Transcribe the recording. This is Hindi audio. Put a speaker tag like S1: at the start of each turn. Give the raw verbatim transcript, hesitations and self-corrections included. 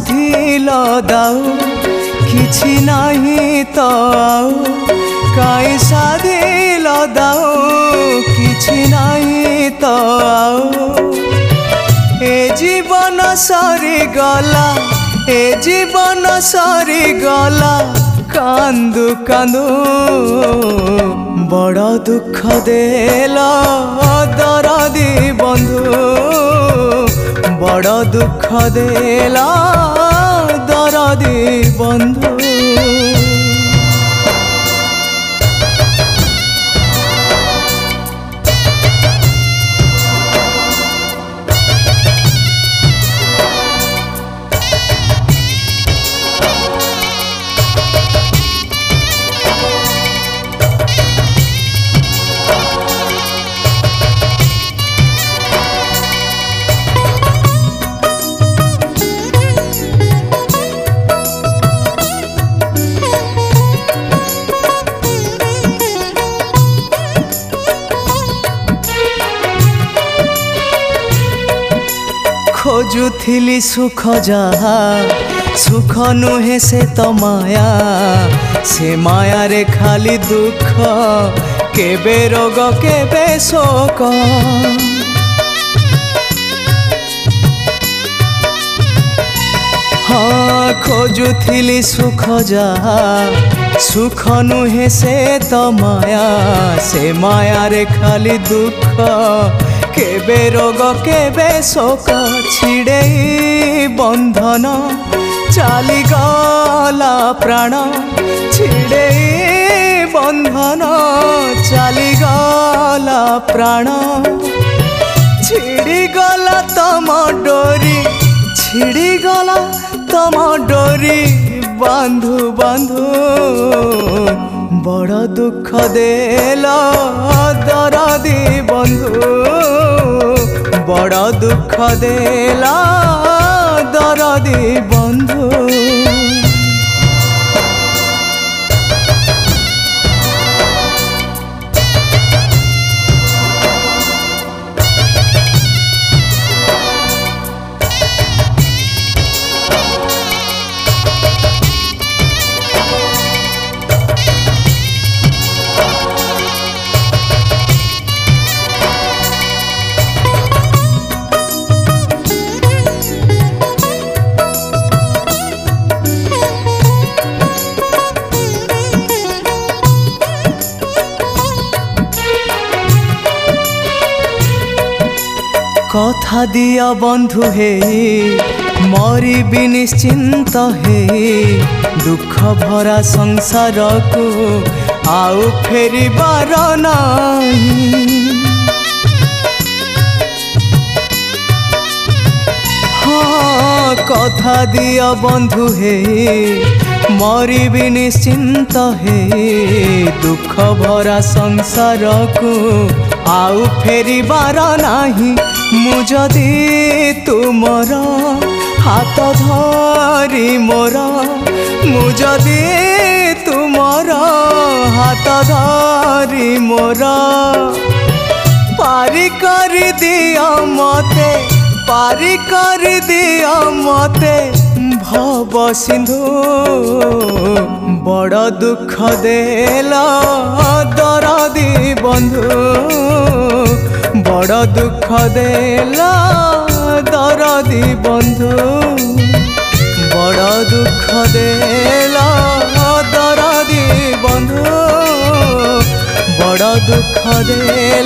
S1: साधिल दाऊ किछि नाही तो आउ काई साधिल दाऊ किछि नाही तो आउ ए जीवन सरी गला ए जीवन सरी गला कांदू कांदू बड़ दुख देला दरदी बंधु बड़ दुख देला दरदी बंधु। खोजुथिली सुख जहा सुख नुहे से तो माया से माया रे खाली दुख केबे रोग केबे शोक। हाँ खोजुथिली सुख जहा सुख नुहे से तो माया से माया रे खाली दुख केबे रोग केबे शोक छिड़े बंधन चाली गला प्राण छिड़े बंधन चाली गला प्राण छिड़ी गला तम डोरी छिड़ी गला तम डोरी बांधु बांधु बड़ दुख देला दरदी बंधु बड़ दुख देला दरदी बंधु। कथा दिया बंधु हे मरी भी निश्चिंत हे दुख भरा संसार को आउ फेरी बार नहीं। हाँ कथा दिया बंधु हे मरी भी निश्चिंत हे दुख भरा संसार को आउ फेरी बार नहीं। मुझदी तुमर हाथ धरी मोर मुझदी तुमर हाथ धरी मोर पारी कर दिया मते पारी कर दिया मते भव सिंधु बड़ दुख देला दरदी बंधु बड़ दुख देला दरदी बंधु बड़ दुख देला दरदी बंधु बड़ दुख देला।